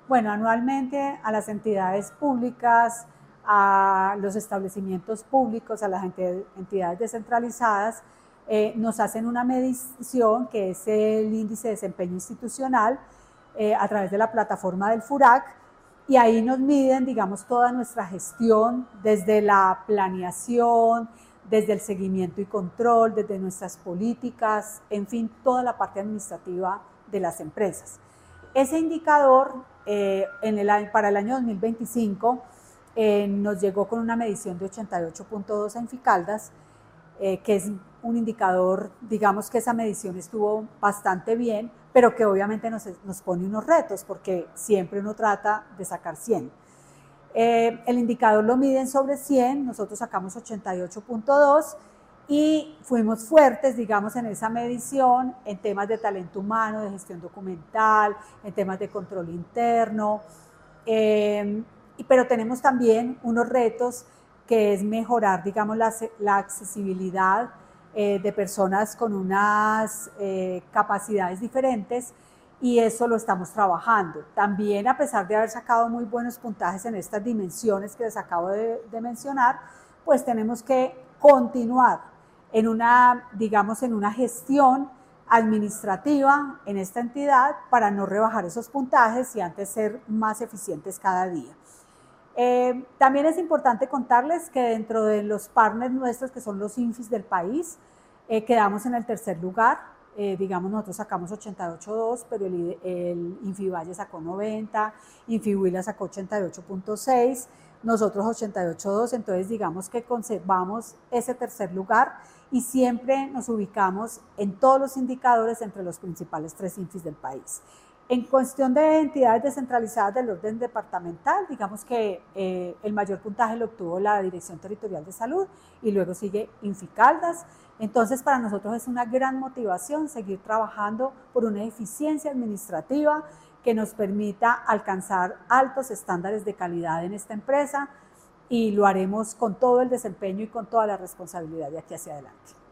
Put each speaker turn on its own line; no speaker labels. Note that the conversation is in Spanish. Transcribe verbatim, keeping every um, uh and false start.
Bueno, anualmente a las entidades públicas, a los establecimientos públicos, a las entidades descentralizadas, eh, nos hacen una medición que es el índice de desempeño institucional eh, a través de la plataforma del FURAC, y ahí nos miden, digamos, toda nuestra gestión, desde la planeación, desde el seguimiento y control, desde nuestras políticas, en fin, toda la parte administrativa de las empresas. Ese indicador eh, en el, para el año dos mil veinticinco eh, nos llegó con una medición de ochenta y ocho punto dos en Ficaldas, eh, que es un indicador, digamos que esa medición estuvo bastante bien, pero que obviamente nos, nos pone unos retos, porque siempre uno trata de sacar cien. Eh, el indicador lo miden sobre cien, nosotros sacamos ochenta y ocho punto dos y fuimos fuertes, digamos, en esa medición en temas de talento humano, de gestión documental, en temas de control interno, eh, pero tenemos también unos retos que es mejorar, digamos, la, la accesibilidad eh, de personas con unas eh, capacidades diferentes, y eso lo estamos trabajando. También, a pesar de haber sacado muy buenos puntajes en estas dimensiones que les acabo de, de mencionar, pues tenemos que continuar en una, digamos, en una gestión administrativa en esta entidad para no rebajar esos puntajes y antes ser más eficientes cada día. Eh, también es importante contarles que dentro de los partners nuestros, que son los INFIs del país, eh, quedamos en el tercer lugar. Eh, digamos, nosotros sacamos ochenta y ocho punto dos, pero el, el INFIBalle sacó noventa, INFIBUILA sacó ochenta y ocho punto seis, nosotros ochenta y ocho punto dos, entonces digamos que conservamos ese tercer lugar y siempre nos ubicamos en todos los indicadores entre los principales tres INFIs del país. En cuestión de entidades descentralizadas del orden departamental, digamos que eh, el mayor puntaje lo obtuvo la Dirección Territorial de Salud y luego sigue Inficaldas. Entonces, para nosotros es una gran motivación seguir trabajando por una eficiencia administrativa que nos permita alcanzar altos estándares de calidad en esta empresa, y lo haremos con todo el desempeño y con toda la responsabilidad de aquí hacia adelante.